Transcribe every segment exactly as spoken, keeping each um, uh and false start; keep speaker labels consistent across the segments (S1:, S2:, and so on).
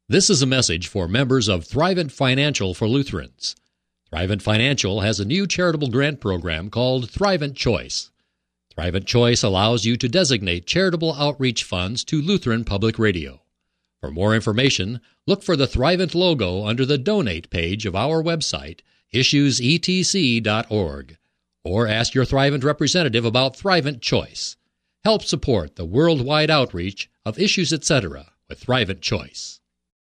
S1: This is a message for members of Thrivent Financial for Lutherans. Thrivent Financial has a new charitable grant program called Thrivent Choice. Thrivent Choice allows you to designate charitable outreach funds to Lutheran Public Radio. For more information, look for the Thrivent logo under the Donate page of our website, issues e t c dot org, or ask your Thrivent representative about Thrivent Choice. Help support the worldwide outreach of Issues et cetera with Thrivent Choice.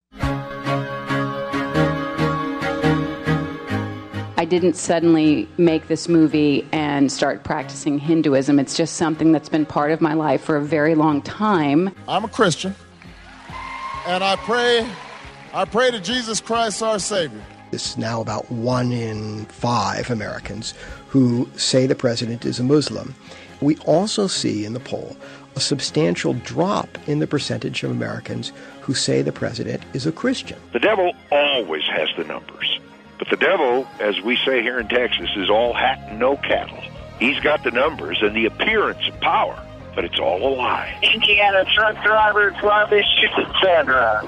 S2: I didn't suddenly make this movie and start practicing Hinduism. It's just something that's been part of my life for a very long time.
S3: I'm a Christian, and I pray, I pray to Jesus Christ, our Savior.
S4: It's now about one in five Americans who say the president is a Muslim. We also see in the poll a substantial drop in the percentage of Americans who say the president is a Christian.
S5: The devil always has the numbers. But the devil, as we say here in Texas, is all hat and no cattle. He's got the numbers and the appearance of power, but it's all a lie.
S6: Indiana truck driver, Travis Sandra.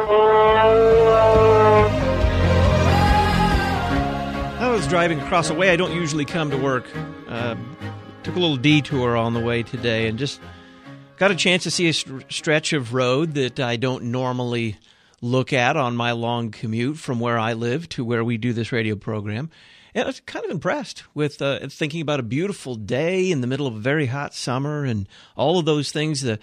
S7: I was driving across a way I don't usually come to work. Uh, took a little detour on the way today and just got a chance to see a st- stretch of road that I don't normally look at on my long commute from where I live to where we do this radio program. And I was kind of impressed with uh, thinking about a beautiful day in the middle of a very hot summer and all of those things. The,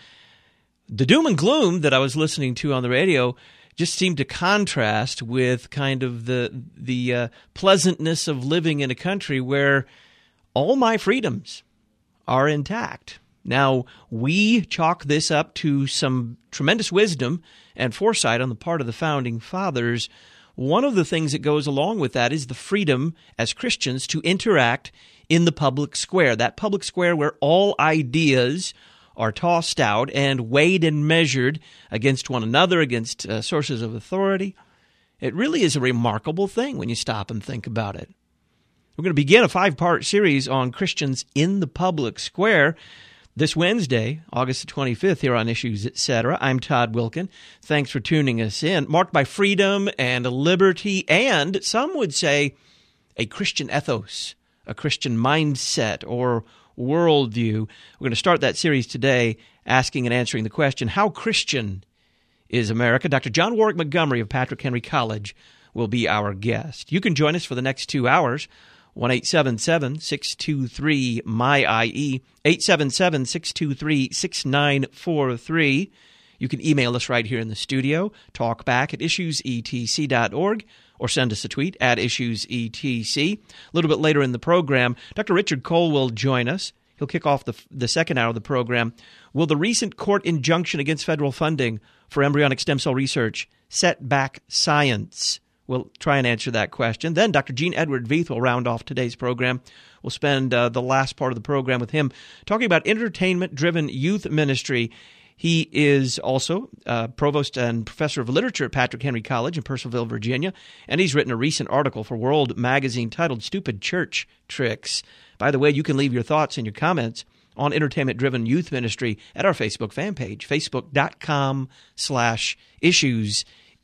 S7: the doom and gloom that I was listening to on the radio just seemed to contrast with kind of the, the uh, pleasantness of living in a country where all my freedoms are intact. Now, we chalk this up to some tremendous wisdom and foresight on the part of the Founding Fathers. One of the things that goes along with that is the freedom as Christians to interact in the public square, that public square where all ideas are tossed out and weighed and measured against one another, against uh, sources of authority. It really is a remarkable thing when you stop and think about it. We're going to begin a five-part series on Christians in the public square this Wednesday, August the twenty-fifth, here on Issues et cetera. I'm Todd Wilkin. Thanks for tuning us in. Marked by freedom and liberty and, some would say, a Christian ethos, a Christian mindset or worldview. We're going to start that series today asking and answering the question, how Christian is America? Doctor John Warwick Montgomery of Patrick Henry College will be our guest. You can join us for the next two hours. one eight seven seven, six two three, M Y I E, eight seven seven, six two three, six nine four three. You can email us right here in the studio, talkback at issues e t c dot org, or send us a tweet at issuesetc. A little bit later in the program, Doctor Richard Cole will join us. He'll kick off the, the second hour of the program. Will the recent court injunction against federal funding for embryonic stem cell research set back science? We'll try and answer that question. Then Doctor Gene Edward Veith will round off today's program. We'll spend uh, the last part of the program with him talking about entertainment-driven youth ministry. He is also uh, provost and professor of literature at Patrick Henry College in Purcellville, Virginia, and he's written a recent article for World Magazine titled Stupid Church Tricks. By the way, you can leave your thoughts and your comments on entertainment-driven youth ministry at our Facebook fan page, facebook.com slash issues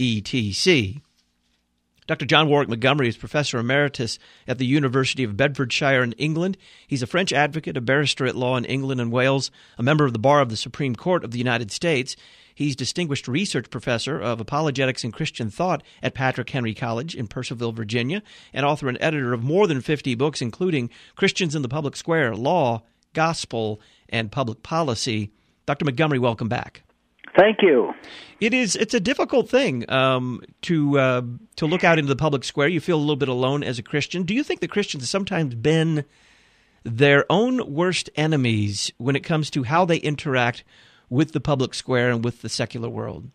S7: etc. Doctor John Warwick Montgomery is Professor Emeritus at the University of Bedfordshire in England. He's a French advocate, a barrister at law in England and Wales, a member of the Bar of the Supreme Court of the United States. He's Distinguished Research Professor of Apologetics and Christian Thought at Patrick Henry College in Purcellville, Virginia, and author and editor of more than fifty books, including Christians in the Public Square, Law, Gospel, and Public Policy. Doctor Montgomery, welcome back.
S6: Thank you.
S7: It is. It's a difficult thing um, to uh, to look out into the public square. You feel a little bit alone as a Christian. Do you think that Christians have sometimes been their own worst enemies when it comes to how they interact with the public square and with the secular world?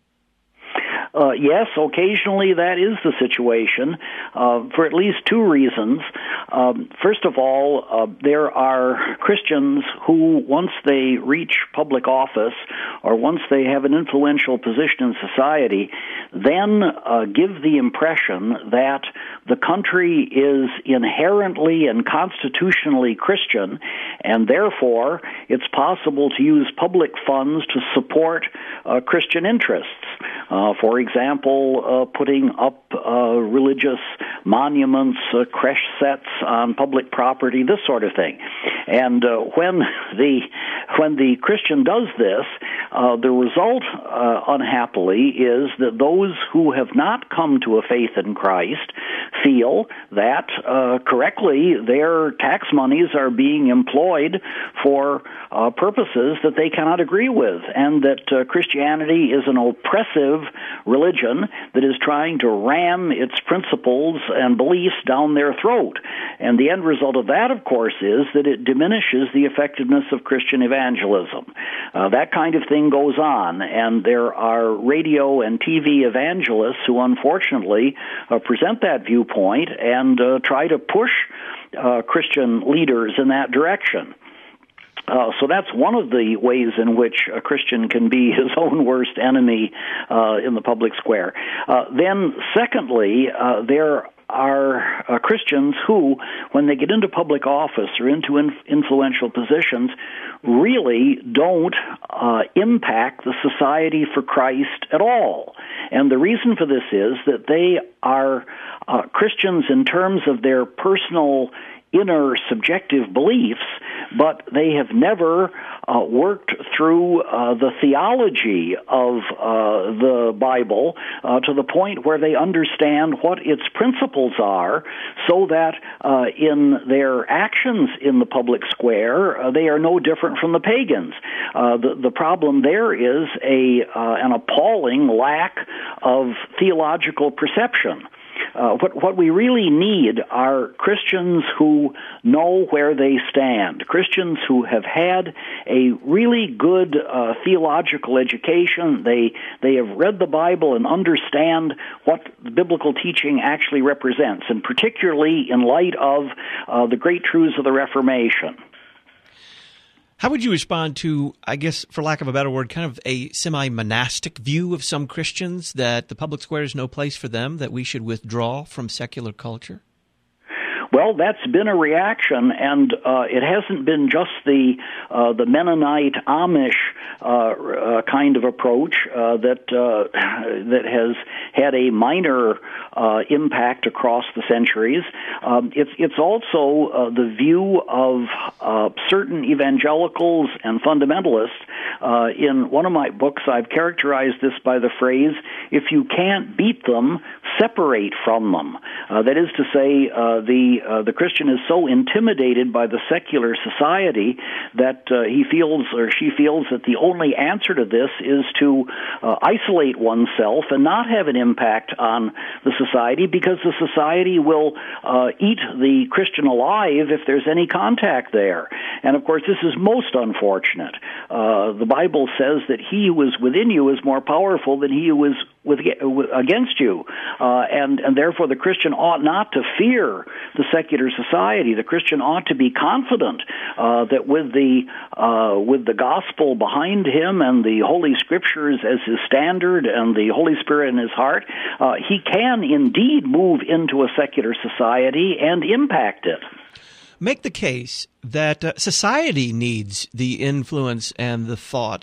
S6: Uh, yes, occasionally that is the situation, uh, for at least two reasons.
S8: Um, first of all, uh, there are Christians who, once they reach public office or once they have an influential position in society, then uh, give the impression that the country is inherently and constitutionally Christian, and therefore it's possible to use public funds to support uh, Christian interests. Uh, for example, uh, putting up uh, religious monuments, uh, creche sets on public property, this sort of thing. And uh, when the when the Christian does this, uh, the result, uh, unhappily, is that those who have not come to a faith in Christ feel that, uh, correctly, their tax monies are being employed for uh, purposes that they cannot agree with, and that uh, Christianity is an oppressive religion that is trying to ram its principles and beliefs down their throat. And the end result of that, of course, is that it diminishes the effectiveness of Christian evangelism. Uh, that kind of thing goes on, and there are radio and T V evangelists who unfortunately uh, present that viewpoint and uh, try to push uh, Christian leaders in that direction. Uh, so that's one of the ways in which a Christian can be his own worst enemy uh, in the public square. Uh, then, secondly, uh, there are uh, Christians who, when they get into public office or into inf- influential positions, really don't uh, impact the society for Christ at all. And the reason for this is that they are uh, Christians in terms of their personal inner subjective beliefs, but they have never uh, worked through uh, the theology of uh, the Bible uh, to the point where they understand what its principles are, so that uh, in their actions in the public square, uh, they are no different from the pagans. Uh, the, the problem there is a uh, an appalling lack of theological perception. Uh, what what we really need are Christians who know where they stand, Christians who have had a really good uh, theological education. They they have read the Bible and understand what the biblical teaching actually represents, and particularly in light of uh, the great truths of the Reformation.
S7: How would you respond to, I guess, for lack of a better word, kind of a semi-monastic view of some Christians that the public square is no place for them, that we should withdraw from secular culture?
S8: Well, that's been a reaction, and uh, it hasn't been just the uh, the Mennonite Amish uh, uh, kind of approach uh, that uh, that has had a minor uh, impact across the centuries. Um, it's it's also uh, the view of uh, certain evangelicals and fundamentalists. Uh, in one of my books, I've characterized this by the phrase, "If you can't beat them, separate from them." Uh, that is to say, uh, the uh, the Christian is so intimidated by the secular society that uh, he feels or she feels that the only answer to this is to uh, isolate oneself and not have an impact on the society, because the society will uh, eat the Christian alive if there's any contact there. And of course, this is most unfortunate. Uh, the Bible says that he who is within you is more powerful than he who is with, against you, uh, and and therefore the Christian ought not to fear the secular society. The Christian ought to be confident uh, that with the uh, with the gospel behind him and the Holy Scriptures as his standard and the Holy Spirit in his heart, uh, he can indeed move into a secular society and impact it.
S7: Make the case that uh, society needs the influence and the thought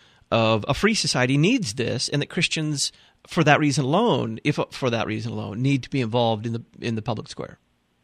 S7: of a free society needs this, and that Christians, for that reason alone, if for that reason alone, need to be involved in the in the public square.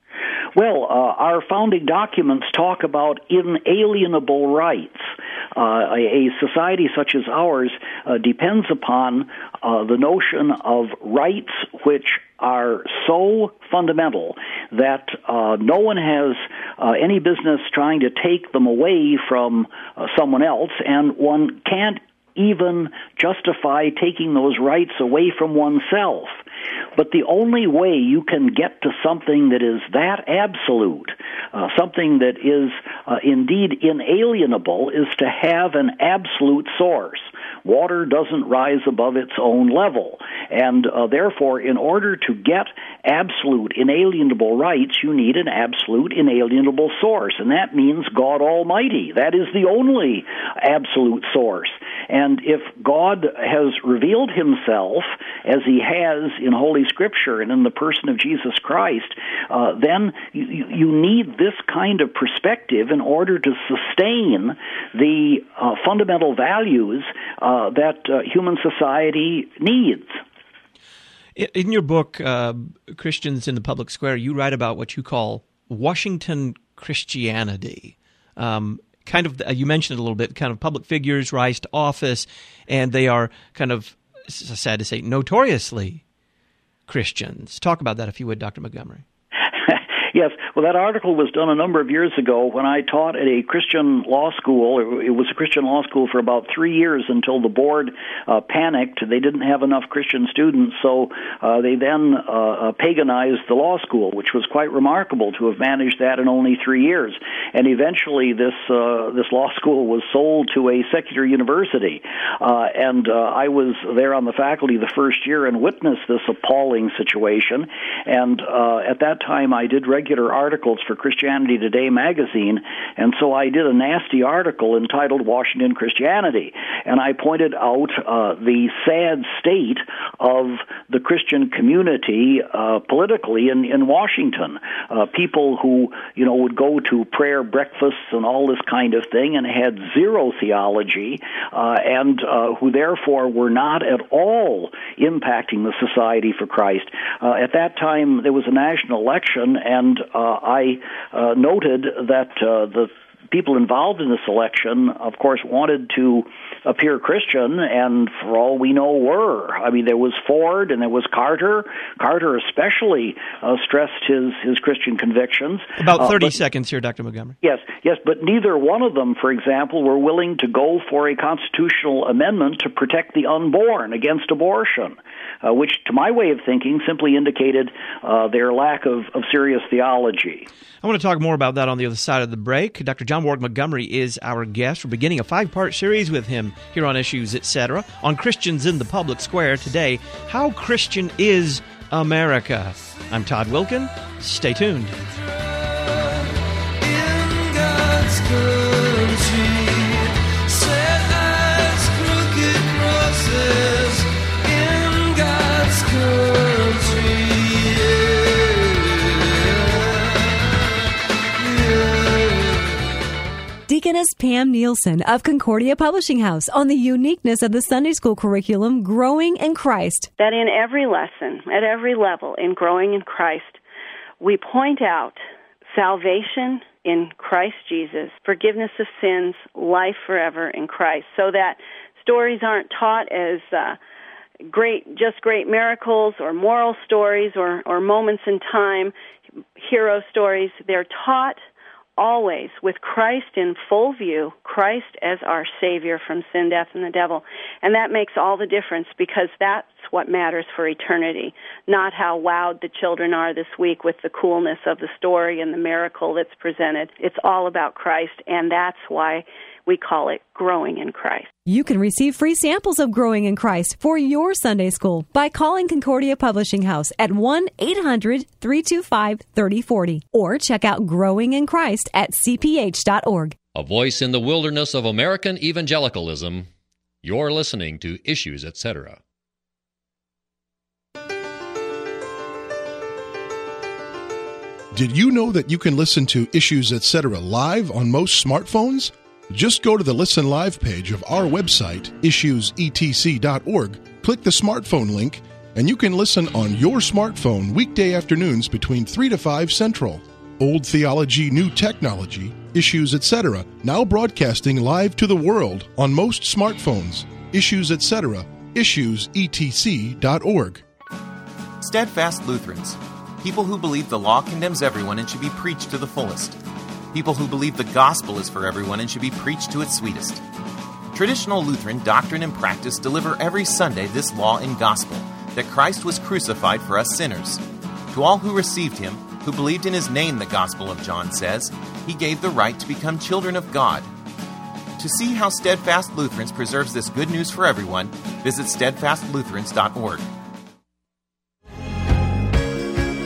S8: Well, uh, our founding documents talk about inalienable rights. Uh, a, a society such as ours uh, depends upon uh, the notion of rights which are so fundamental that uh, no one has uh, any business trying to take them away from uh, someone else, and one can't even justify taking those rights away from oneself. But the only way you can get to something that is that absolute, uh, something that is uh, indeed inalienable, is to have an absolute source. Water doesn't rise above its own level. And uh, therefore, in order to get absolute, inalienable rights, you need an absolute, inalienable source, and that means God Almighty. That is the only absolute source. And if God has revealed himself, as he has in Holy Scripture and in the person of Jesus Christ, uh, then you, you need this kind of perspective in order to sustain the uh, fundamental values uh, that uh, human society needs.
S7: In your book, uh, Christians in the Public Square, you write about what you call Washington Christianity. Um, kind of, you mentioned it a little bit, kind of public figures rise to office, and they are kind of, sad to say, notoriously Christians. Talk about that, if you would, Doctor Montgomery.
S8: Yes, well, that article was done a number of years ago when I taught at a Christian law school. It was a Christian law school for about three years until the board uh, panicked. They didn't have enough Christian students, so uh, they then uh, paganized the law school, which was quite remarkable to have managed that in only three years. And eventually this uh, this law school was sold to a secular university. Uh, and uh, I was there on the faculty the first year and witnessed this appalling situation. And uh, at that time I did regular articles for Christianity Today magazine, and so I did a nasty article entitled Washington Christianity, and I pointed out uh, the sad state of the Christian community uh, politically in, in Washington. Uh, people who, you know, would go to prayer breakfasts and all this kind of thing and had zero theology, uh, and uh, who therefore were not at all impacting the Society for Christ. Uh, at that time, there was a national election, and Uh, I uh, noted that uh, the people involved in this election, of course, wanted to appear Christian, and for all we know were. I mean, there was Ford and there was Carter. Carter especially uh, stressed his, his Christian convictions.
S7: About thirty
S8: uh, but,
S7: seconds here, Doctor Montgomery.
S8: Yes, yes, but neither one of them, for example, were willing to go for a constitutional amendment to protect the unborn against abortion, uh, which, to my way of thinking, simply indicated uh, their lack of, of serious theology.
S7: I want to talk more about that on the other side of the break. Doctor John Warwick Montgomery is our guest. We're beginning a five-part series with him here on Issues, et cetera, on Christians in the Public Square today. How Christian is America? I'm Todd Wilkin. Stay tuned.
S9: In God's country, set as crooked crosses. In God's country,
S10: Deaconess Pam Nielsen of Concordia Publishing House on the uniqueness of the Sunday School curriculum, Growing in Christ.
S11: That in every lesson, at every level, in Growing in Christ, we point out salvation in Christ Jesus, forgiveness of sins, life forever in Christ, so that stories aren't taught as uh, great, just great miracles or moral stories or, or moments in time, hero stories. They're taught always with Christ in full view, Christ as our Savior from sin, death, and the devil. And that makes all the difference, because that's what matters for eternity, not how wowed the children are this week with the coolness of the story and the miracle that's presented. It's all about Christ, and that's why we call it Growing in Christ.
S10: You can receive free samples of Growing in Christ for your Sunday school by calling Concordia Publishing House at one eight hundred three two five three zero four zero or check out Growing in Christ at c p h dot org.
S1: A voice in the wilderness of American evangelicalism. You're listening to Issues, et cetera.
S12: Did you know that you can listen to Issues, et cetera live on most smartphones? Just go to the Listen Live page of our website, issues e t c dot org, click the smartphone link, and you can listen on your smartphone weekday afternoons between three to five Central. Old theology, new technology, Issues, et cetera, now broadcasting live to the world on most smartphones. Issues, et cetera, issues e t c dot org.
S13: Steadfast Lutherans, people who believe the law condemns everyone and should be preached to the fullest. People who believe the gospel is for everyone and should be preached to its sweetest. Traditional Lutheran doctrine and practice deliver every Sunday this law and gospel, that Christ was crucified for us sinners. To all who received him, who believed in his name, the Gospel of John says, he gave the right to become children of God. To see how Steadfast Lutherans preserves this good news for everyone, visit steadfast lutherans dot org.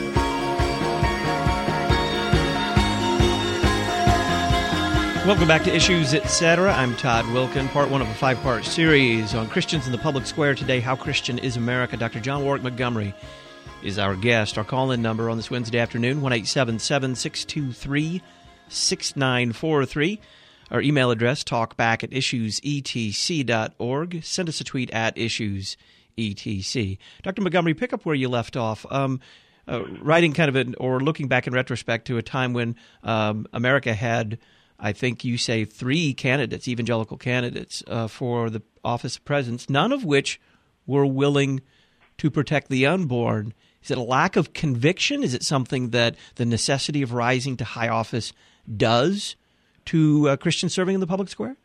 S7: Welcome back to Issues, et cetera. I'm Todd Wilkin, part one of a five-part series on Christians in the Public Square today. How Christian is America? Doctor John Warwick Montgomery is our guest. Our call-in number on this Wednesday afternoon, one eight seven seven, six two three, six nine four three. Our email address, talkback at issues e t c dot org. Send us a tweet at issues e t c. Doctor Montgomery, pick up where you left off. Um, uh, writing kind of an, or looking back in retrospect to a time when um, America had, I think you say, three candidates, evangelical candidates, uh, for the office of president, none of which were willing to protect the unborn. Is it a lack of conviction? Is it something that the necessity of rising to high office does to uh, Christians serving in the public square?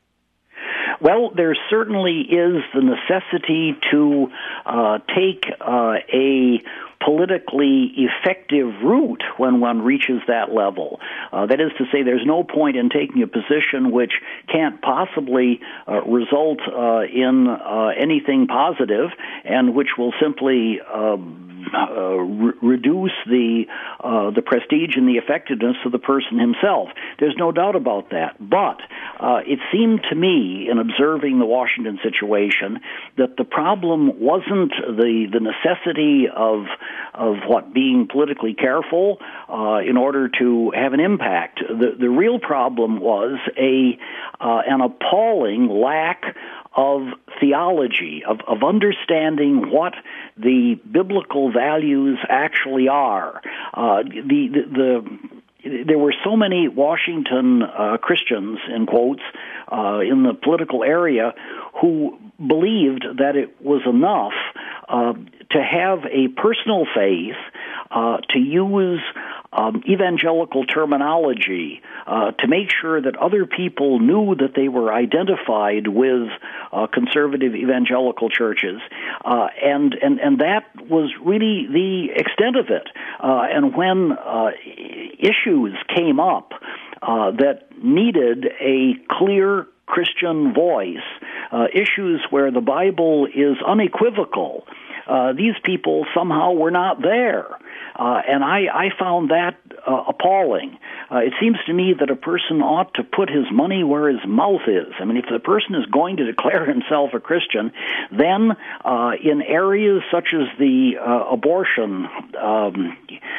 S8: Well, there certainly is the necessity to uh, take uh, a politically effective route when one reaches that level. Uh, that is to say, there's no point in taking a position which can't possibly uh, result uh, in uh, anything positive and which will simply uh, uh, re- reduce the uh, the prestige and the effectiveness of the person himself. There's no doubt about that. But uh, it seemed to me, in observing the Washington situation, that the problem wasn't the the necessity of of what being politically careful uh, in order to have an impact. The the real problem was a uh, an appalling lack of theology, of, of understanding what the biblical values actually are. Uh, the, the the There were so many Washington uh, Christians, in quotes, uh, in the political area who believed that it was enough uh, to have a personal faith, uh, to use um, evangelical terminology, uh, to make sure that other people knew that they were identified with uh, conservative evangelical churches, uh, and, and, and that was really the extent of it. Uh, and when uh, issues came up uh, that needed a clear Christian voice, uh, issues where the Bible is unequivocal, uh, these people somehow were not there. Uh, and I, I found that uh, appalling. Uh, it seems to me that a person ought to put his money where his mouth is. I mean, if the person is going to declare himself a Christian, then uh, in areas such as the uh, abortion, um,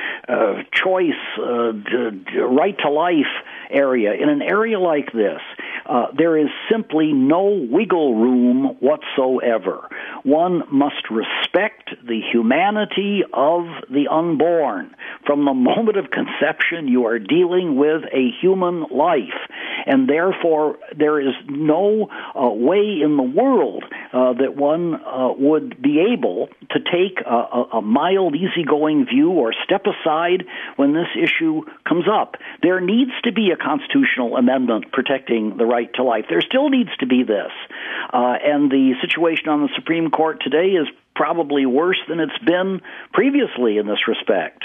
S8: uh, choice, uh, d- d- right to life area, in an area like this, uh, there is simply no wiggle room whatsoever. One must respect the humanity of the unborn. From the moment of conception, you are dealing with a human life, and therefore there is no uh, way in the world uh, that one uh, would be able to take a, a mild, easygoing view or step aside when this issue comes up. There needs to be a constitutional amendment protecting the right to life. There still needs to be this. Uh, and the situation on the Supreme Court today is probably worse than it's been previously in this respect.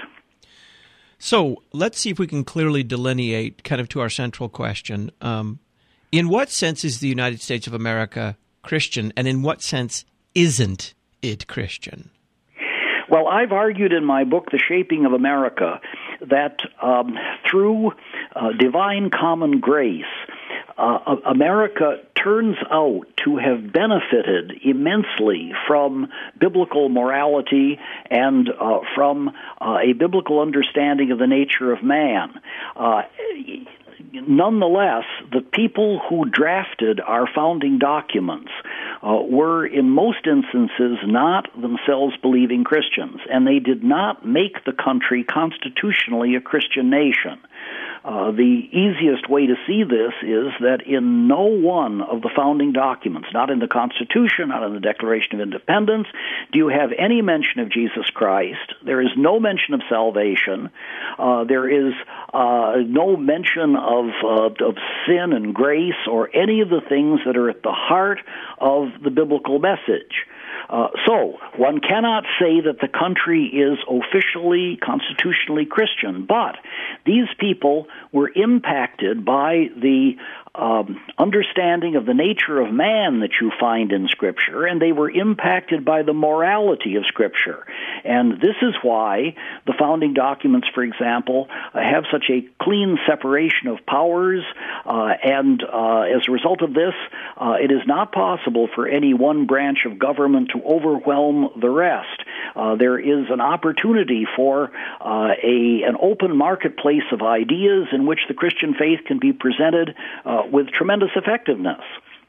S7: So let's see if we can clearly delineate, kind of to our central question, um, in what sense is the United States of America Christian, and in what sense isn't it Christian?
S8: Well, I've argued in my book, The Shaping of America, that um, through uh, divine common grace, Uh, America turns out to have benefited immensely from biblical morality and uh, from uh, a biblical understanding of the nature of man. Uh, nonetheless, the people who drafted our founding documents uh, were, in most instances, not themselves believing Christians, and they did not make the country constitutionally a Christian nation. Uh, the easiest way to see this is that in no one of the founding documents, not in the Constitution, not in the Declaration of Independence, do you have any mention of Jesus Christ. There is no mention of salvation. Uh, there is uh, no mention of, uh, of sin and grace or any of the things that are at the heart of the biblical message. Uh, so, one cannot say that the country is officially, constitutionally Christian, but these people were impacted by the um, understanding of the nature of man that you find in Scripture, and they were impacted by the morality of Scripture. And this is why the founding documents, for example, uh, have such a clean separation of powers, uh, and uh, as a result of this, uh, it is not possible for any one branch of government to overwhelm the rest. Uh, there is an opportunity for uh, a an open marketplace of ideas in which the Christian faith can be presented uh, with tremendous effectiveness.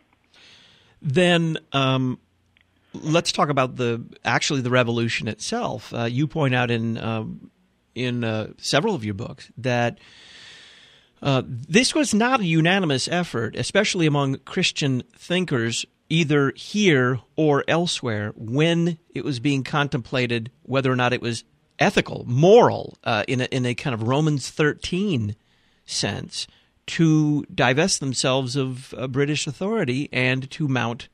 S7: Then um, let's talk about the actually the revolution itself. Uh, you point out in uh, in uh, several of your books that uh, this was not a unanimous effort, especially among Christian thinkers, either here or elsewhere, when it was being contemplated whether or not it was ethical, moral, uh, in a, in a kind of Romans thirteen sense, to divest themselves of uh, British authority and to mount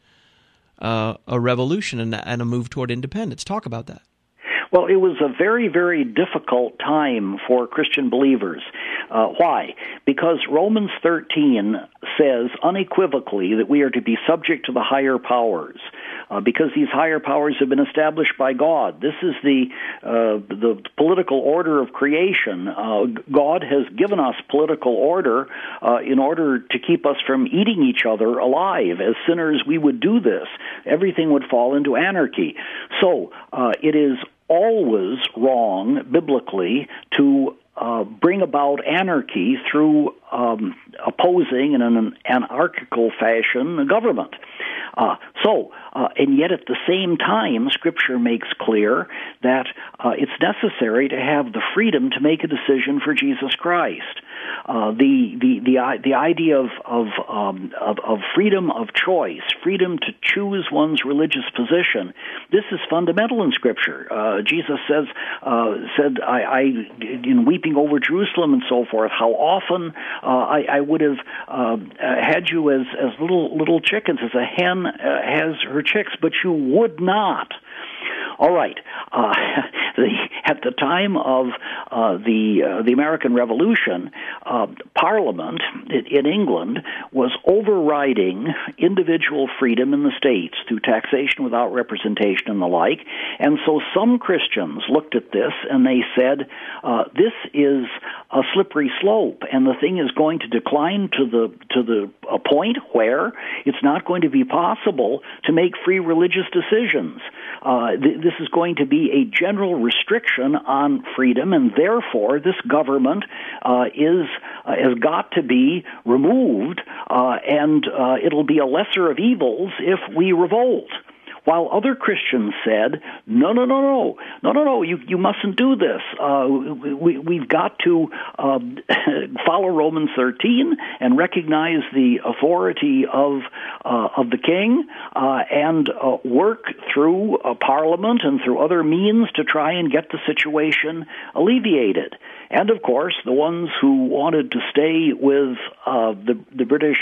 S7: uh, a revolution and, and a move toward independence. Talk about that.
S8: Well, it was a very, very difficult time for Christian believers. Uh, why? Because Romans thirteen says unequivocally that we are to be subject to the higher powers, uh, because these higher powers have been established by God. This is the uh, the political order of creation. Uh, God has given us political order uh, in order to keep us from eating each other alive. As sinners, we would do this. Everything would fall into anarchy. So uh, it is always wrong, biblically, to uh, bring about anarchy through um, opposing in an anarchical fashion the government. Uh, so, uh, and yet at the same time, Scripture makes clear that uh, it's necessary to have the freedom to make a decision for Jesus Christ. Uh, the the the the idea of of, um, of of freedom of choice, freedom to choose one's religious position, this is fundamental in Scripture. Uh, Jesus says uh, said, I, I in weeping over Jerusalem and so forth, how often uh, I, I would have uh, had you as as little little chickens, as a hen uh, has her chicks, but you would not. All right. Uh, the, at the time of uh, the uh, the American Revolution, uh, Parliament in England was overriding individual freedom in the states through taxation without representation and the like. And so some Christians looked at this and they said, uh, "This is a slippery slope, and the thing is going to decline to the to the a point where it's not going to be possible to make free religious decisions. Uh, th- this is going to be a general restriction on freedom, and therefore this government uh, is uh, has got to be removed, uh, and uh, it'll be a lesser of evils if we revolt." While other Christians said, no, no, no, no, no, no, no, you, you mustn't do this. Uh, we, we've got to uh, follow Romans thirteen and recognize the authority of uh, of the king uh, and uh, work through a parliament and through other means to try and get the situation alleviated. And, of course, the ones who wanted to stay with uh, the, the British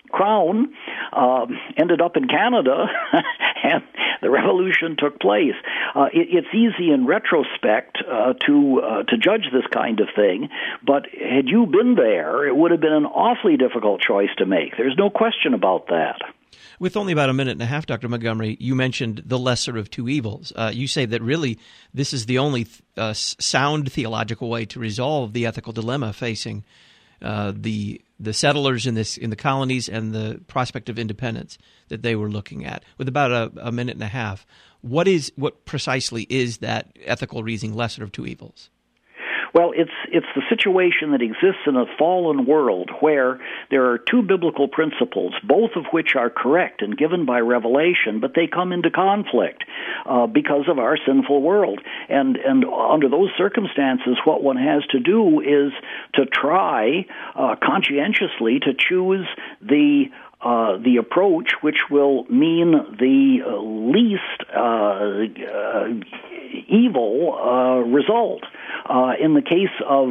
S8: Crown uh, ended up in Canada, and the revolution took place. Uh, it, it's easy in retrospect uh, to uh, to judge this kind of thing, but had you been there, it would have been an awfully difficult choice to make. There's no question about that.
S7: With only about a minute and a half, Doctor Montgomery, you mentioned the lesser of two evils. Uh, you say that really this is the only uh, sound theological way to resolve the ethical dilemma facing uh, the the settlers in this in the colonies and the prospect of independence that they were looking at. With about a, a minute and a half, what is what precisely is that ethical reasoning, lesser of two evils?
S8: Well, it's it's the situation that exists in a fallen world where there are two biblical principles, both of which are correct and given by revelation, but they come into conflict uh, because of our sinful world. And and under those circumstances, what one has to do is to try uh, conscientiously to choose the Uh, the approach which will mean the uh, least uh, uh, evil uh, result. Uh, in the case of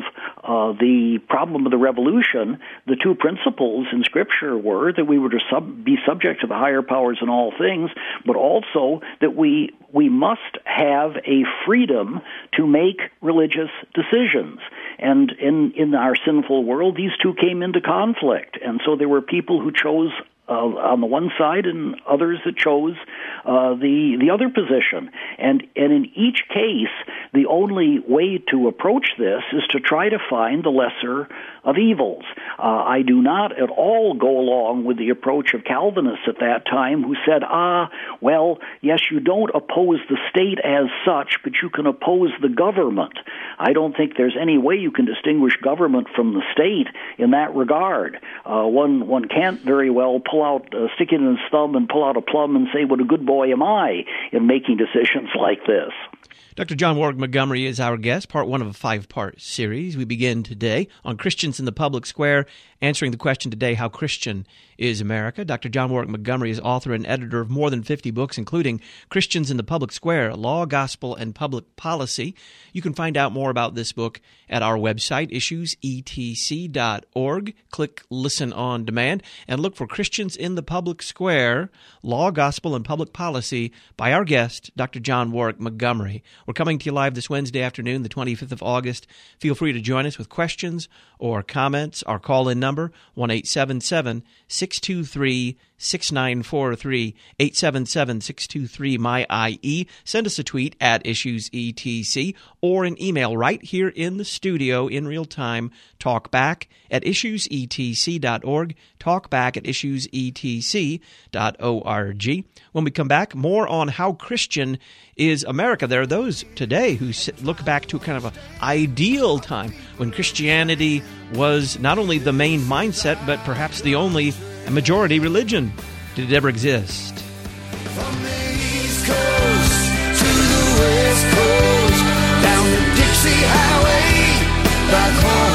S8: uh, the problem of the revolution, the two principles in Scripture were that we were to sub- be subject to the higher powers in all things, but also that we we must have a freedom to make religious decisions. And in, in our sinful world, these two came into conflict. And so there were people who chose Uh, on the one side, and others that chose uh, the the other position. And and in each case, the only way to approach this is to try to find the lesser of evils. Uh, I do not at all go along with the approach of Calvinists at that time, who said, ah, well, yes, you don't oppose the state as such, but you can oppose the government. I don't think there's any way you can distinguish government from the state in that regard. Uh, one one can't very well pull out, uh, stick it in his thumb and pull out a plum and say, what a good boy am I in making decisions like this.
S7: Doctor John Warwick Montgomery is our guest, part one of a five-part series. We begin today on Christians in the Public Square, answering the question today, how Christian is America? Doctor John Warwick Montgomery is author and editor of more than fifty books, including Christians in the Public Square, Law, Gospel, and Public Policy. You can find out more about this book at our website, issues e t c dot org. Click Listen on Demand and look for Christians in the Public Square, Law, Gospel, and Public Policy by our guest, Doctor John Warwick Montgomery. We're coming to you live this Wednesday afternoon, the twenty-fifth of August. Feel free to join us with questions or comments. Our call-in number, one eight seven seven, six two three, six nine four three, eight seven seven, six two three, M Y I E. Send us a tweet at IssuesETC or an email right here in the studio in real time, talkback at issues e t c dot org, talkback at issues e t c dot org. When we come back, more on how Christian is America. There are those today who look back to kind of an ideal time when Christianity was not only the main mindset, but perhaps the only majority religion. Did it ever exist?
S9: From the East Coast to the West Coast, down the Dixie Highway, back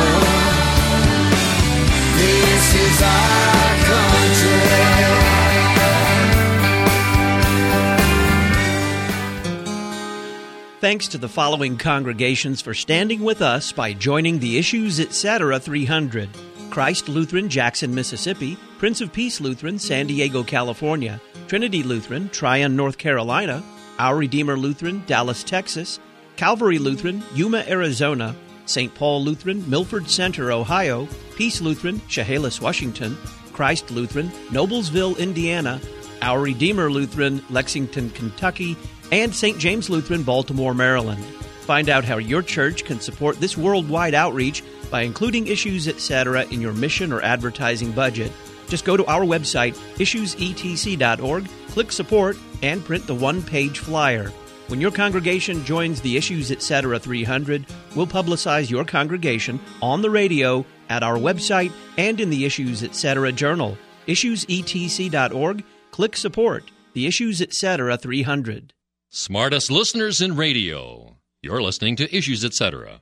S9: home. This is our country.
S7: Thanks to the following congregations for standing with us by joining the Issues Etc. three hundred. Christ Lutheran, Jackson, Mississippi; Prince of Peace Lutheran, San Diego, California; Trinity Lutheran, Tryon, North Carolina; Our Redeemer Lutheran, Dallas, Texas; Calvary Lutheran, Yuma, Arizona; Saint Paul Lutheran, Milford Center, Ohio; Peace Lutheran, Chehalis, Washington; Christ Lutheran, Noblesville, Indiana; Our Redeemer Lutheran, Lexington, Kentucky; and Saint James Lutheran, Baltimore, Maryland. Find out how your church can support this worldwide outreach by including Issues Etc. in your mission or advertising budget. Just go to our website, issues e t c dot org, click Support, and print the one-page flyer. When your congregation joins the Issues Etc. three hundred, we'll publicize your congregation on the radio, at our website, and in the Issues Etc. journal. issues e t c dot org, click Support, the Issues Etc. three hundred.
S1: Smartest listeners in radio. You're listening to Issues Etc.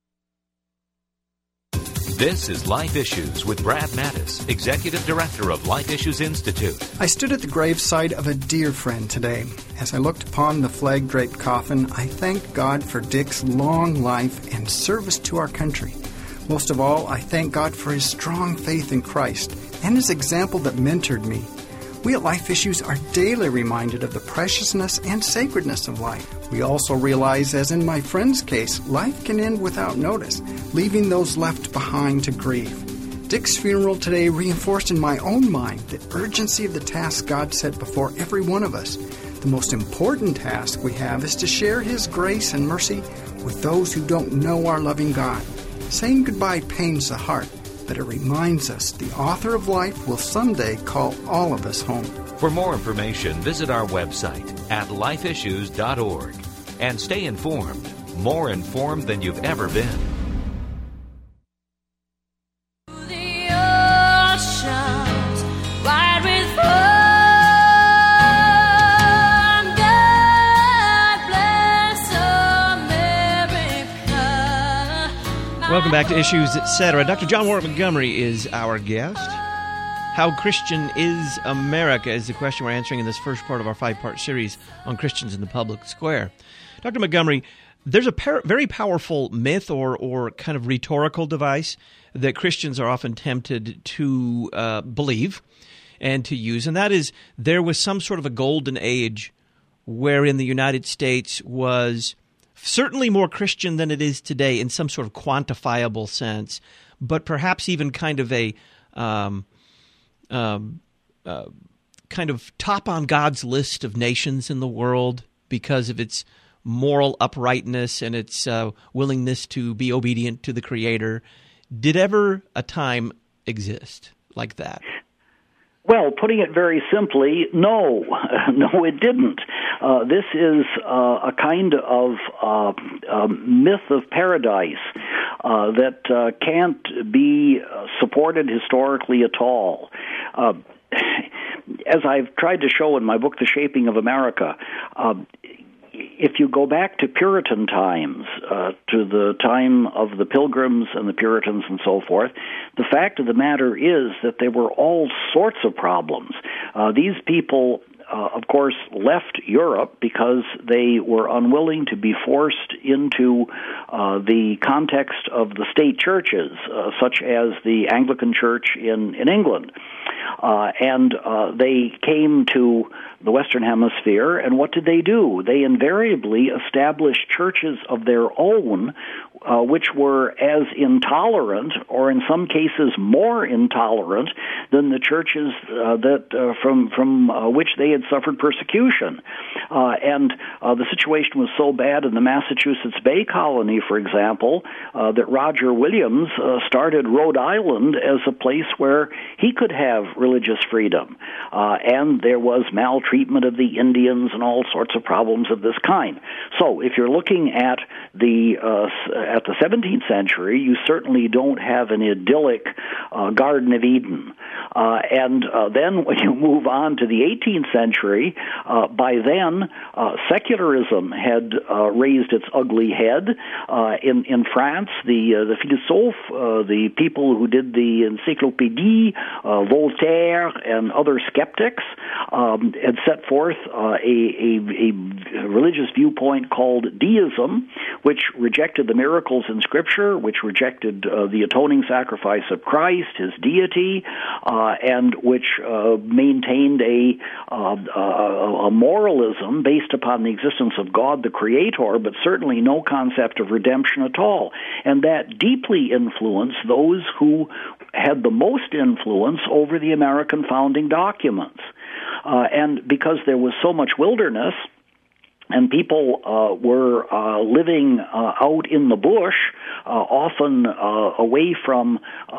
S14: This is Life Issues with Brad Mattis, Executive Director of Life Issues Institute.
S15: I stood at the graveside of a dear friend today. As I looked upon the flag-draped coffin, I thanked God for Dick's long life and service to our country. Most of all, I thank God for his strong faith in Christ and his example that mentored me. We at Life Issues are daily reminded of the preciousness and sacredness of life. We also realize, as in my friend's case, life can end without notice, leaving those left behind to grieve. Dick's funeral today reinforced in my own mind the urgency of the task God set before every one of us. The most important task we have is to share his grace and mercy with those who don't know our loving God. Saying goodbye pains the heart, but it reminds us the author of life will someday call all of us home.
S14: For more information, visit our website at life issues dot org and stay informed, more informed than you've ever been.
S7: Welcome back to Issues Etc. Doctor John Warwick Montgomery is our guest. How Christian is America is the question we're answering in this first part of our five-part series on Christians in the Public Square. Doctor Montgomery, there's a par- very powerful myth or or kind of rhetorical device that Christians are often tempted to uh, believe and to use, and that is there was some sort of a golden age wherein the United States was certainly more Christian than it is today in some sort of quantifiable sense, but perhaps even kind of a um, um, uh, kind of top on God's list of nations in the world because of its moral uprightness and its uh, willingness to be obedient to the Creator. Did ever a time exist like that?
S8: Well, putting it very simply, no. No, it didn't. Uh, this is uh, a kind of uh, uh, myth of paradise uh, that uh, can't be supported historically at all. Uh, as I've tried to show in my book, The Shaping of America, uh, if you go back to Puritan times, uh, to the time of the Pilgrims and the Puritans and so forth, the fact of the matter is that there were all sorts of problems. Uh, these people, uh, of course, left Europe because they were unwilling to be forced into uh, the context of the state churches, uh, such as the Anglican Church in, in England. Uh, and uh, they came to the Western Hemisphere, and what did they do? They invariably established churches of their own, uh, which were as intolerant, or in some cases more intolerant, than the churches uh, that uh, from from uh, which they had suffered persecution. Uh, and uh, the situation was so bad in the Massachusetts Bay Colony, for example, uh, that Roger Williams uh, started Rhode Island as a place where he could have religious freedom. Uh, and there was maltreatment of the Indians and all sorts of problems of this kind. So if you're looking at the uh, at the seventeenth century, you certainly don't have an idyllic uh, Garden of Eden. Uh, and uh, then when you move on to the eighteenth century, uh, by then uh, secularism had uh, raised its ugly head. Uh, in in France, the uh, the philosophes, uh, the people who did the Encyclopédie, uh, Voltaire, and other skeptics um, had set forth uh, a, a, a religious viewpoint called deism, which rejected the miracles in Scripture, which rejected uh, the atoning sacrifice of Christ, his deity, uh, and which uh, maintained a, uh, a, a moralism based upon the existence of God, the Creator, but certainly no concept of redemption at all. And that deeply influenced those who had the most influence over the American founding documents. Uh, and because there was so much wilderness, and people uh, were uh, living uh, out in the bush, uh, often uh, away from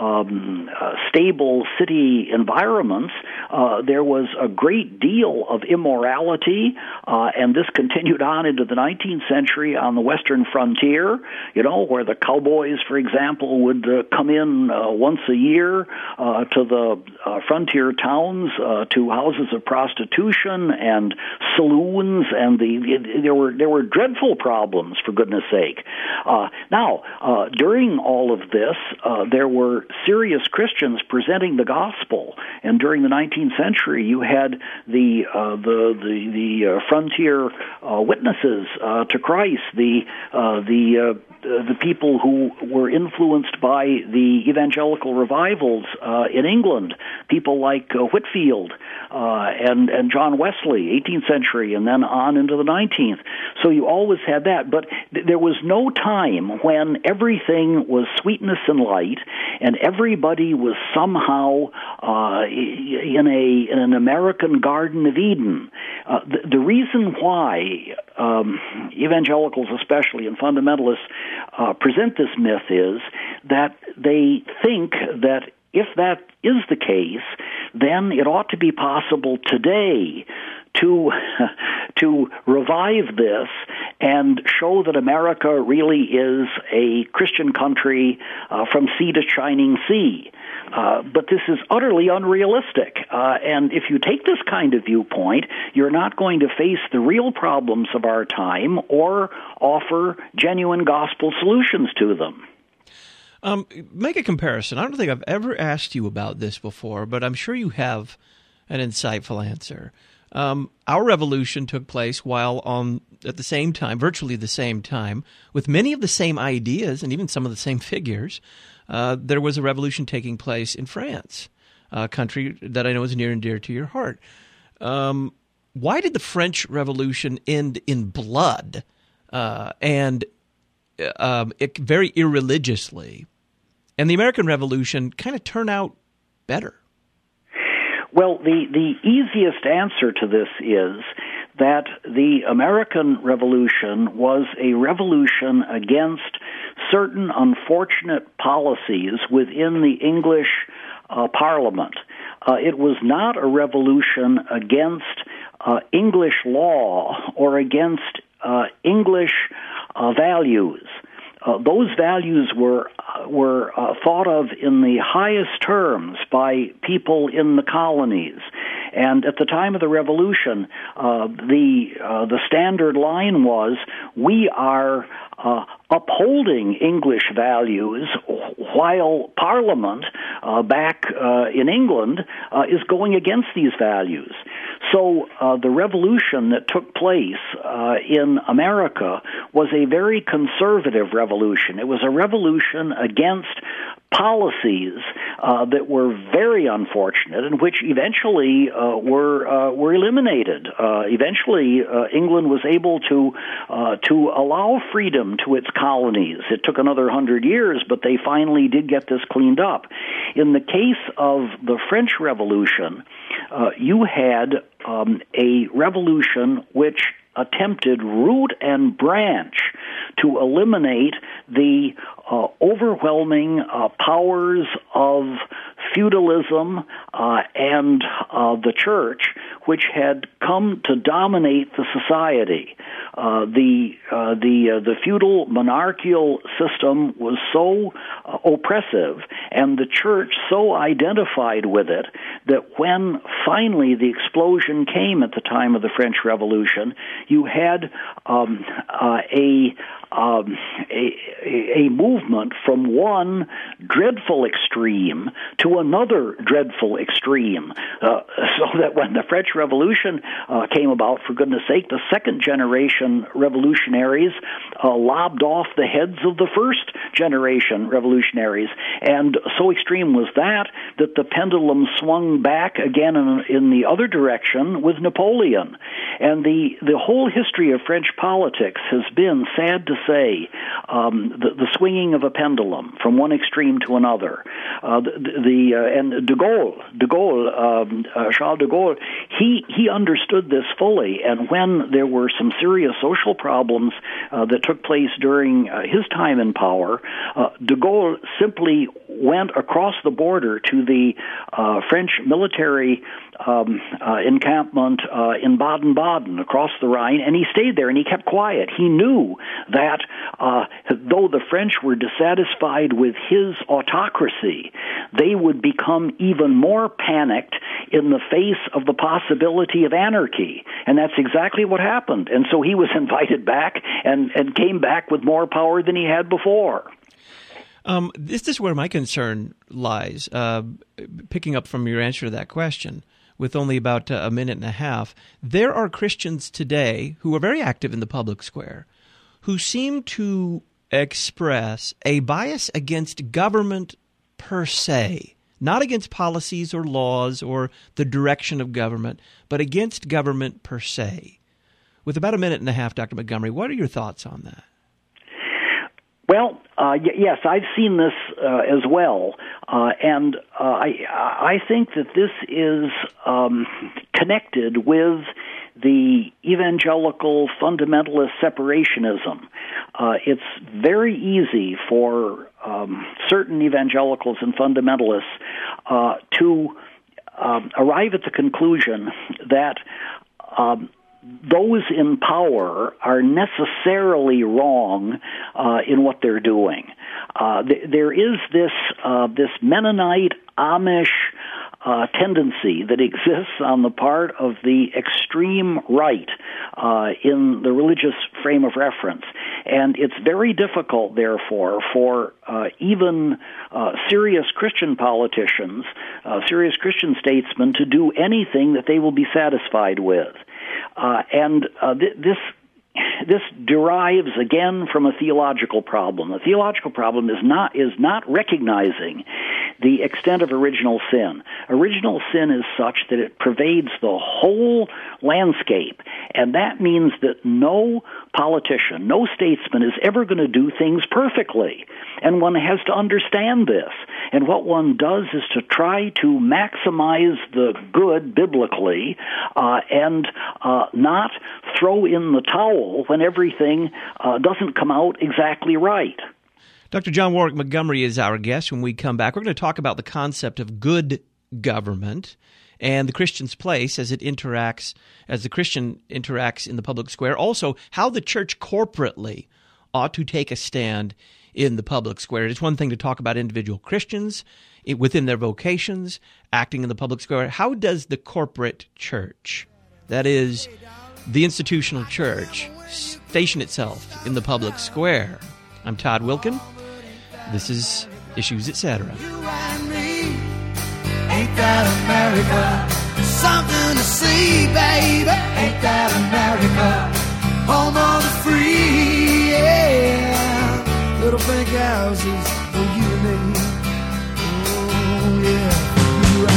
S8: um, uh, stable city environments, uh, there was a great deal of immorality, uh, and this continued on into the nineteenth century on the western frontier, you know, where the cowboys, for example, would uh, come in uh, once a year uh, to the uh, frontier towns, uh, to houses of prostitution and saloons, and the There were there were dreadful problems, for goodness sake. Uh, now, uh, during all of this, uh, there were serious Christians presenting the gospel, and during the nineteenth century, you had the uh, the the, the uh, frontier uh, witnesses uh, to Christ, the uh, the uh, the people who were influenced by the evangelical revivals uh, in England, people like uh, Whitefield uh, and and John Wesley, eighteenth century, and then on into the nineteenth. So you always had that, but th- there was no time when everything was sweetness and light, and everybody was somehow uh, in a in an American Garden of Eden. Uh, the, the reason why um, evangelicals, especially, and fundamentalists uh, present this myth is that they think that if that is the case, then it ought to be possible today to to revive this and show that America really is a Christian country uh, from sea to shining sea. Uh, but this is utterly unrealistic. Uh, and if you take this kind of viewpoint, you're not going to face the real problems of our time or offer genuine gospel solutions to them.
S7: Um, make a comparison. I don't think I've ever asked you about this before, but I'm sure you have an insightful answer. Um, our revolution took place while on at the same time, virtually the same time, with many of the same ideas and even some of the same figures. Uh, there was a revolution taking place in France, a country that I know is near and dear to your heart. Um, why did the French Revolution end in blood uh, and um, it, very irreligiously, and the American Revolution kind of turn out better?
S8: Well, the, the easiest answer to this is that the American Revolution was a revolution against certain unfortunate policies within the English uh, Parliament. Uh, it was not a revolution against uh, English law or against uh, English uh, values. Uh, those values were uh, were uh, thought of in the highest terms by people in the colonies, and at the time of the Revolution, uh, the uh, the standard line was, we are uh, upholding English values while Parliament uh, back uh, in England uh, is going against these values. So uh, the revolution that took place uh, in America was a very conservative revolution. It was a revolution against policies uh, that were very unfortunate and which eventually uh, were uh, were eliminated. Uh, eventually, uh, England was able to uh, to allow freedom to its colonies. It took another hundred years, but they finally did get this cleaned up. In the case of the French Revolution, uh, you had um, a revolution which attempted root and branch to eliminate the uh, overwhelming uh, powers of feudalism uh, and uh, the church, which had come to dominate the society. Uh, the uh, the uh, the feudal monarchical system was so uh, oppressive, and the church so identified with it, that when finally the explosion came at the time of the French Revolution, you had um, uh, a, um, a a movement from one dreadful extreme to another dreadful extreme, uh, so that when the French Revolution uh, came about, for goodness sake, the second generation revolutionaries uh, lobbed off the heads of the first generation revolutionaries, and so extreme was that that the pendulum swung back again in, in the other direction with Napoleon. And the the whole history of French politics has been, sad to say, um, the, the swinging of a pendulum from one extreme to another. Uh, the the uh, and de Gaulle, de Gaulle, um, uh, Charles de Gaulle, he he understood this fully. And when there were some serious social problems uh, that took place during uh, his time in power, uh, de Gaulle simply went across the border to the uh, French military um, uh, encampment uh, in Baden-Baden, across the Rhine, and he stayed there and he kept quiet. He knew that uh, though the French were dissatisfied with his autocracy, they would become even more panicked in the face of the possibility of anarchy. And that's exactly what happened. And so he was invited back and, and came back with more power than he had before.
S7: Um, this is where my concern lies, uh, picking up from your answer to that question. With only about a minute and a half, there are Christians today who are very active in the public square who seem to express a bias against government per se, not against policies or laws or the direction of government, but against government per se. With about a minute and a half, Doctor Montgomery, what are your thoughts on that?
S8: Well, uh, y- yes, I've seen this uh, as well, uh, and uh, I, I think that this is um, connected with the evangelical fundamentalist separationism. Uh, it's very easy for um, certain evangelicals and fundamentalists uh, to um, arrive at the conclusion that um, those in power are necessarily wrong uh, in what they're doing. Uh, th- there is this uh, this Mennonite Amish uh, tendency that exists on the part of the extreme right uh, in the religious frame of reference. And it's very difficult, therefore, for uh, even uh, serious Christian politicians, uh, serious Christian statesmen, to do anything that they will be satisfied with. Uh, and uh, th- this This derives again from a theological problem. The theological problem is not is not recognizing the extent of original sin. Original sin is such that it pervades the whole landscape, and that means that no politician, no statesman is ever going to do things perfectly. And one has to understand this. And what one does is to try to maximize the good biblically uh, and uh, not throw in the towel when everything uh, doesn't come out exactly right.
S7: Doctor John Warwick Montgomery is our guest. When we come back, we're going to talk about the concept of good government and the Christian's place as it interacts, as the Christian interacts in the public square. Also, how the church corporately ought to take a stand in the public square. It's one thing to talk about individual Christians within their vocations, acting in the public square. How does the corporate church, that is, the institutional church, station itself in the public square? I'm Todd Wilkin. This is Issues, et cetera.
S9: You and me, ain't that America? Something to see, baby. Ain't that America? Home of the free, yeah. Little big houses for you and me. Oh, yeah, you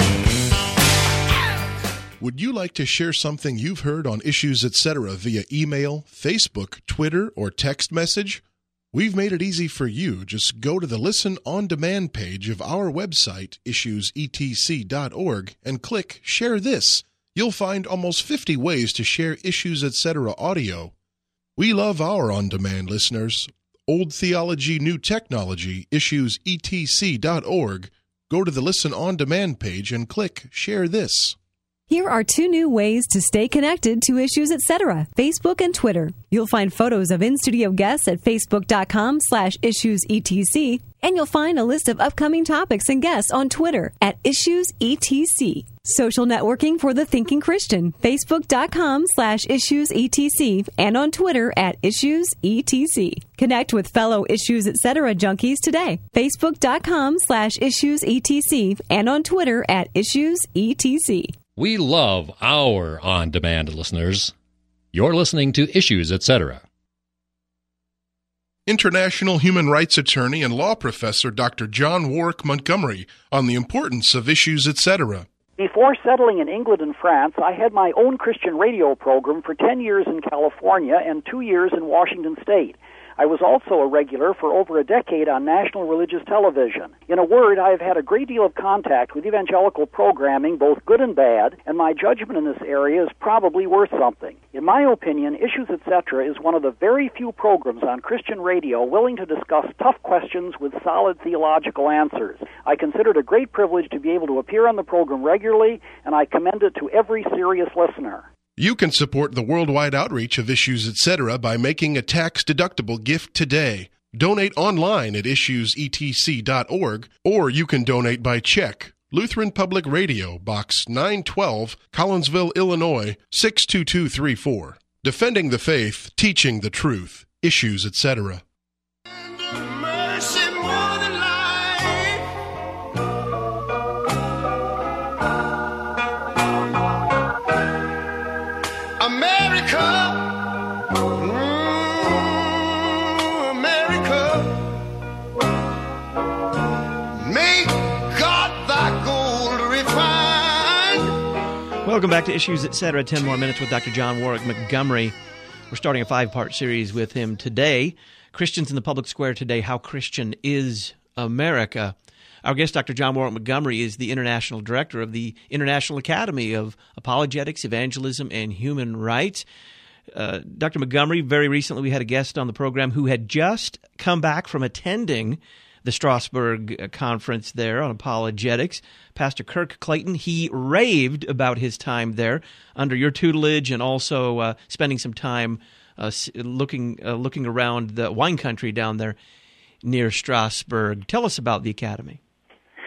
S9: and me.
S12: Would you like to share something you've heard on Issues, et cetera via email, Facebook, Twitter, or text message? We've made it easy for you. Just go to the Listen On Demand page of our website, issues e t c dot org, and click Share This. You'll find almost fifty ways to share Issues, et cetera audio. We love our on-demand listeners. Old theology, new technology, issues e t c dot org. Go to the Listen On Demand page and click Share This.
S10: Here are two new ways to stay connected to Issues, et cetera, Facebook and Twitter. You'll find photos of in-studio guests at facebook.com slash issuesetc, and you'll find a list of upcoming topics and guests on Twitter at issuesetc. Social networking for the thinking Christian, facebook.com slash issuesetc, and on Twitter at issuesetc. Connect with fellow Issues, et cetera junkies today, facebook.com slash issuesetc, and on Twitter at issuesetc.
S1: We love our on-demand listeners. You're listening to Issues, et cetera.
S12: International human rights attorney and law professor Doctor John Warwick Montgomery on the importance of Issues, et cetera.
S8: Before settling in England and France, I had my own Christian radio program for ten years in California and two years in Washington State. I was also a regular for over a decade on national religious television. In a word, I have had a great deal of contact with evangelical programming, both good and bad, and my judgment in this area is probably worth something. In my opinion, Issues, et cetera is one of the very few programs on Christian radio willing to discuss tough questions with solid theological answers. I consider it a great privilege to be able to appear on the program regularly, and I commend it to every serious listener.
S12: You can support the worldwide outreach of Issues, et cetera by making a tax-deductible gift today. Donate online at issues e t c dot org, or you can donate by check. Lutheran Public Radio, Box nine twelve, Collinsville, Illinois, six two two three four. Defending the faith, teaching the truth. Issues, et cetera.
S7: Welcome back to Issues, et cetera. Ten more minutes with Doctor John Warwick Montgomery. We're starting a five-part series with him today. Christians in the Public Square today, How Christian is America? Our guest, Doctor John Warwick Montgomery, is the International Director of the International Academy of Apologetics, Evangelism, and Human Rights. Uh, Doctor Montgomery, very recently we had a guest on the program who had just come back from attending the Strasbourg conference there on apologetics. Pastor Kirk Clayton, he raved about his time there under your tutelage and also uh, spending some time uh, looking uh, looking around the wine country down there near Strasbourg. Tell us about the Academy.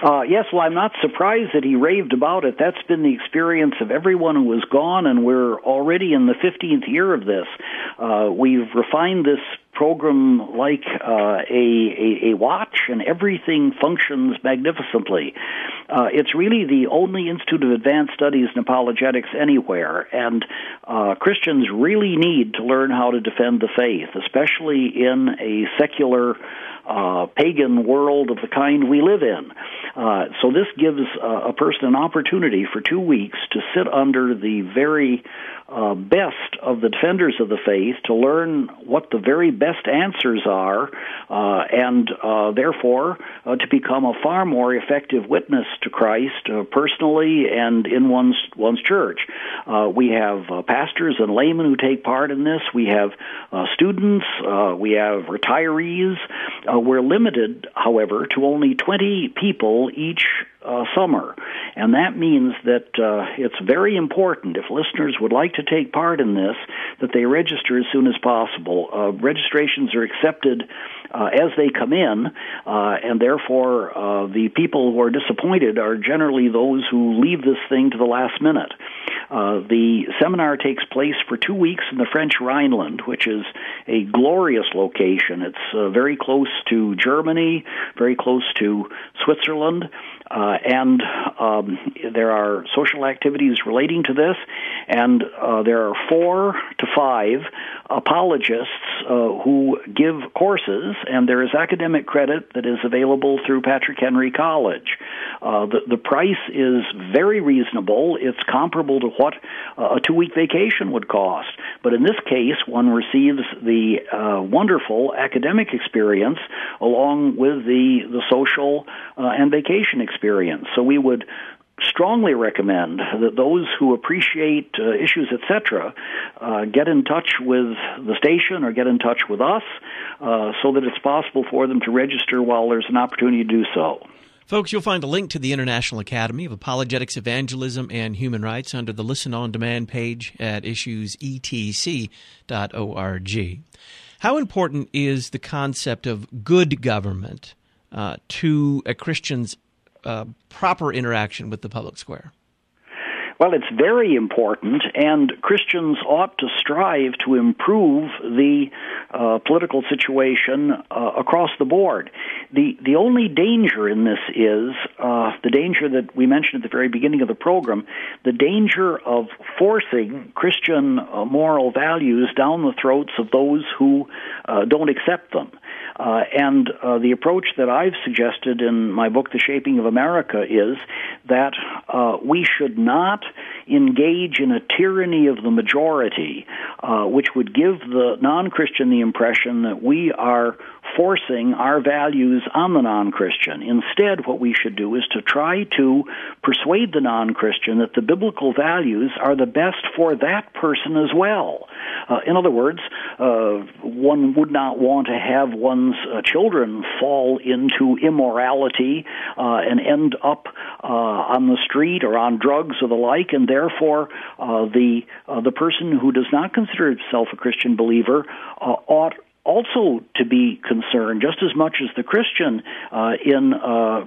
S8: Uh, yes, well, I'm not surprised that he raved about it. That's been the experience of everyone who has gone, and we're already in the fifteenth year of this. Uh, we've refined this program like uh, a, a, a watch, and everything functions magnificently. Uh, it's really the only Institute of Advanced Studies in Apologetics anywhere, and uh, Christians really need to learn how to defend the faith, especially in a secular Uh, pagan world of the kind we live in. Uh, so this gives uh, a person an opportunity for two weeks to sit under the very uh, best of the defenders of the faith, to learn what the very best answers are, uh, and uh, therefore uh, to become a far more effective witness to Christ uh, personally and in one's one's church. Uh, we have uh, pastors and laymen who take part in this. We have uh, students. Uh, we have retirees. Uh, we're limited, however, to only twenty people each uh, summer, and that means that uh, it's very important, if listeners would like to take part in this, that they register as soon as possible. Uh, registrations are accepted uh, as they come in, uh, and therefore uh, the people who are disappointed are generally those who leave this thing to the last minute. Uh, the seminar takes place for two weeks in the French Rhineland, which is a glorious location. It's uh, very close to Germany, very close to Switzerland, uh, and um, there are social activities relating to this, and uh, there are four to five apologists uh, who give courses, and there is academic credit that is available through Patrick Henry College. Uh, the, the price is very reasonable. It's comparable to what uh, a two-week vacation would cost. But in this case, one receives the uh, wonderful academic experience along with the, the social uh, and vacation experience. So we would strongly recommend that those who appreciate uh, issues, et cetera, uh, get in touch with the station or get in touch with us uh, so that it's possible for them to register while there's an opportunity to do so.
S7: Folks, you'll find a link to the International Academy of Apologetics, Evangelism, and Human Rights under the Listen On Demand page at issues e t c dot org. How important is the concept of good government uh, to a Christian's uh, proper interaction with the public square?
S8: Well, it's very important, and Christians ought to strive to improve the uh, political situation uh, across the board. The the only danger in this is uh, the danger that we mentioned at the very beginning of the program, the danger of forcing Christian uh, moral values down the throats of those who uh, don't accept them. Uh, and uh, the approach that I've suggested in my book, The Shaping of America, is that uh, we should not engage in a tyranny of the majority, uh, which would give the non-Christian the impression that we are forcing our values on the non-Christian. Instead, what we should do is to try to persuade the non-Christian that the biblical values are the best for that person as well. Uh, in other words, uh, one would not want to have one's uh, children fall into immorality uh, and end up uh, on the street or on drugs or the like, and therefore uh, the uh, the person who does not consider himself a Christian believer uh, ought also to be concerned, just as much as the Christian, uh, in uh,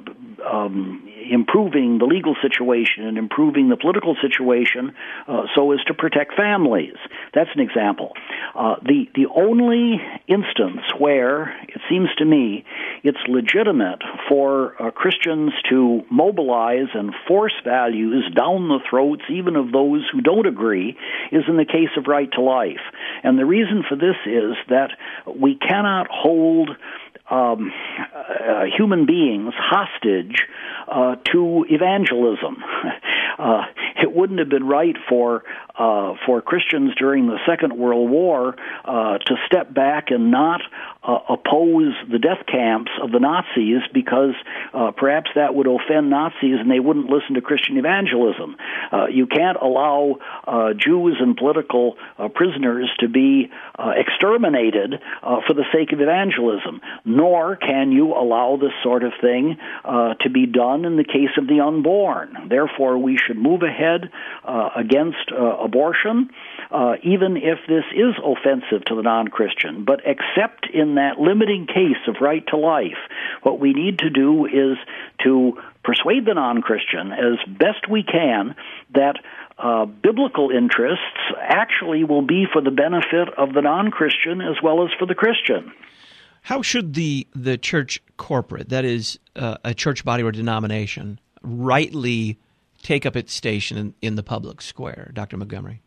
S8: um, improving the legal situation and improving the political situation uh, so as to protect families. That's an example. Uh, the, the only instance where, it seems to me, it's legitimate for uh, Christians to mobilize and force values down the throats even of those who don't agree is in the case of right to life. And the reason for this is that we cannot hold um, uh, human beings hostage uh, to evangelism. Uh, it wouldn't have been right for uh, for Christians during the Second World War uh, to step back and not uh, oppose the death camps of the Nazis because uh, perhaps that would offend Nazis and they wouldn't listen to Christian evangelism. Uh, you can't allow uh, Jews and political uh, prisoners to be uh, exterminated uh, for the sake of evangelism, nor can you allow this sort of thing uh, to be done in the case of the unborn. Therefore, we should move ahead uh, against uh, abortion, uh, even if this is offensive to the non-Christian. But except in that limiting case of right to life, what we need to do is to persuade the non-Christian as best we can that uh, biblical interests actually will be for the benefit of the non-Christian as well as for the Christian.
S7: How should the, the church corporate, that is uh, a church body or denomination, rightly take up its station in, in the public square, Doctor Montgomery?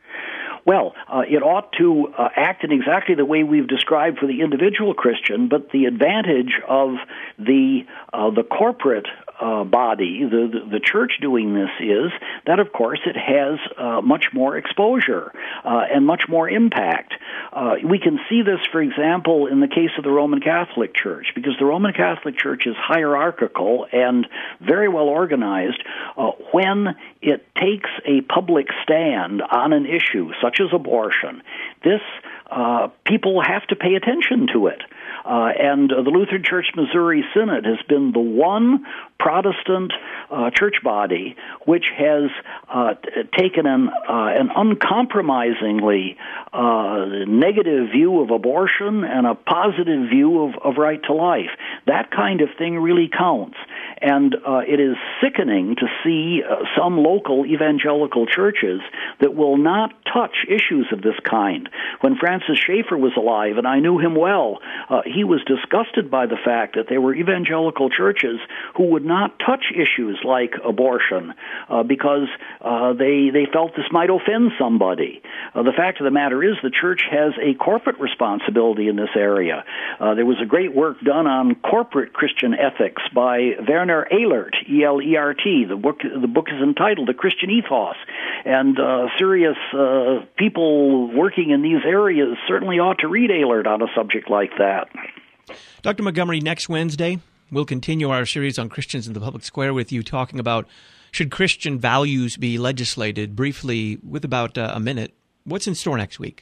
S8: Well, uh, it ought to uh, act in exactly the way we've described for the individual Christian, but the advantage of the uh, the corporate uh, body, the, the the church doing this is that, of course, it has uh, much more exposure uh, and much more impact. Uh, we can see this, for example, in the case of the Roman Catholic Church, because the Roman Catholic Church is hierarchical and very well organized. Uh, when it takes a public stand on an issue such as abortion, this uh, people have to pay attention to it. Uh, and uh, the Lutheran Church Missouri Synod has been the one Protestant uh, church body which has uh, t- taken an, uh, an uncompromisingly uh, negative view of abortion and a positive view of, of right to life. That kind of thing really counts. And uh, it is sickening to see uh, some local evangelical churches that will not touch issues of this kind. When Francis Schaeffer was alive, and I knew him well, uh, he was disgusted by the fact that there were evangelical churches who would not touch issues like abortion uh, because uh, they they felt this might offend somebody. Uh, the fact of the matter is the church has a corporate responsibility in this area. Uh, there was a great work done on corporate Christian ethics by Werner Ehlert, E L E R T. The book the book is entitled The Christian Ethos, and uh, serious uh, people working in these areas certainly ought to read Ehlert on a subject like that.
S7: Doctor Montgomery, next Wednesday, we'll continue our series on Christians in the Public Square with you, talking about should Christian values be legislated. Briefly, with about uh, a minute, what's in store next week?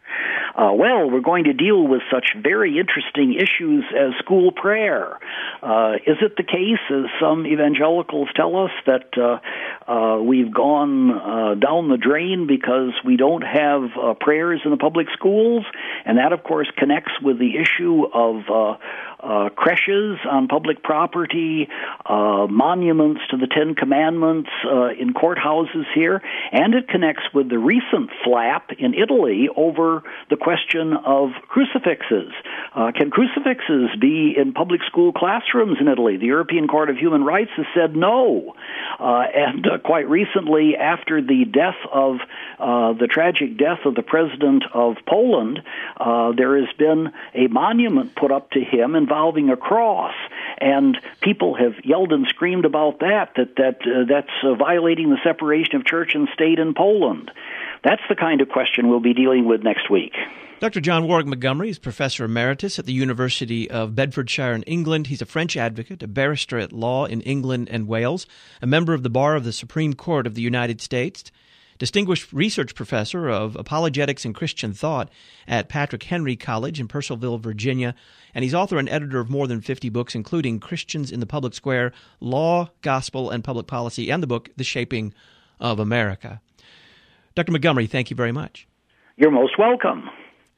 S8: Uh, well, we're going to deal with such very interesting issues as school prayer. Uh, is it the case, as some evangelicals tell us, that uh, uh, we've gone uh, down the drain because we don't have uh, prayers in the public schools? And that, of course, connects with the issue of uh, uh, creches on public property, uh, monuments to the Ten Commandments uh, in courthouses here, and it connects with the recent flap in Italy over the question of crucifixes. Uh, can crucifixes be in public school classrooms in Italy? The European Court of Human Rights has said no. Uh, and uh, quite recently, after the death of uh, the tragic death of the president of Poland, uh, there has been a monument put up to him involving a cross. And people have yelled and screamed about that, that, that uh, that's uh, violating the separation of church and state in Poland. That's the kind of question we'll be dealing with next week.
S7: Doctor John Warwick Montgomery is Professor Emeritus at the University of Bedfordshire in England. He's a French advocate, a barrister at law in England and Wales, a member of the Bar of the Supreme Court of the United States, distinguished research professor of apologetics and Christian thought at Patrick Henry College in Purcellville, Virginia, and he's author and editor of more than fifty books, including Christians in the Public Square, Law, Gospel, and Public Policy, and the book The Shaping of America. Doctor Montgomery, thank you very much.
S8: You're most welcome.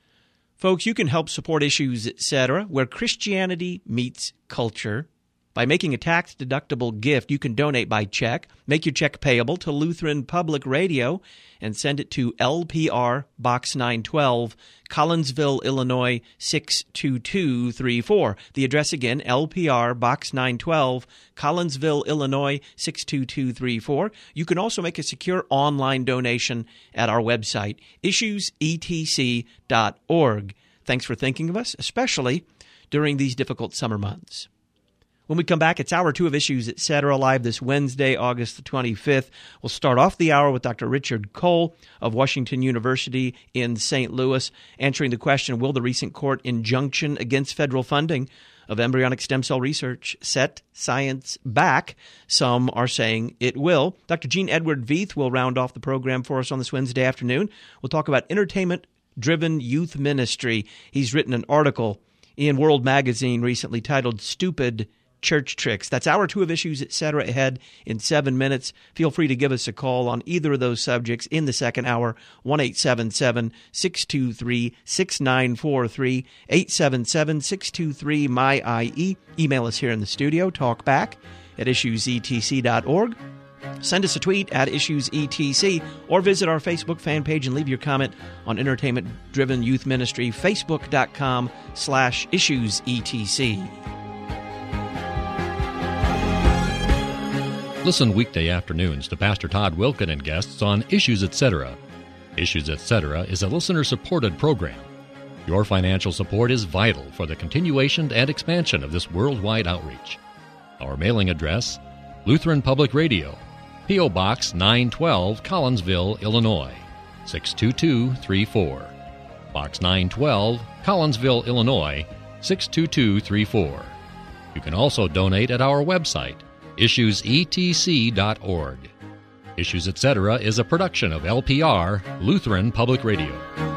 S7: Folks, you can help support Issues, et cetera, where Christianity meets culture. By making a tax-deductible gift, you can donate by check. Make your check payable to Lutheran Public Radio and send it to L P R Box nine twelve, Collinsville, Illinois six two two three four. The address again, L P R Box nine twelve, Collinsville, Illinois six two two three four. You can also make a secure online donation at our website, issues e t c dot org. Thanks for thinking of us, especially during these difficult summer months. When we come back, it's Hour two of Issues, et cetera, live this Wednesday, August the twenty-fifth. We'll start off the hour with Doctor Richard Cole of Washington University in Saint Louis, answering the question, will the recent court injunction against federal funding of embryonic stem cell research set science back? Some are saying it will. Doctor Gene Edward Veith will round off the program for us on this Wednesday afternoon. We'll talk about entertainment-driven youth ministry. He's written an article in World Magazine recently titled Stupid Church Tricks. That's Hour two of Issues, et cetera, ahead in seven minutes. Feel free to give us a call on either of those subjects in the second hour, one eight seven seven, six two three, six nine four three, eight seven seven, six two three, M Y I E. Email us here in the studio, talkback at issues e t c dot org. Send us a tweet at IssuesETC or visit our Facebook fan page and leave your comment on Entertainment Driven Youth Ministry, facebook.com slash IssuesETC.
S1: Listen weekday afternoons to Pastor Todd Wilken and guests on Issues Etc. Issues Etc. is a listener-supported program. Your financial support is vital for the continuation and expansion of this worldwide outreach. Our mailing address, Lutheran Public Radio, P O. Box nine twelve, Collinsville, Illinois, six two two three four. Box nine twelve, Collinsville, Illinois, six two two three four. You can also donate at our website, issues e t c dot org. Issues Etc. is a production of L P R, Lutheran Public Radio.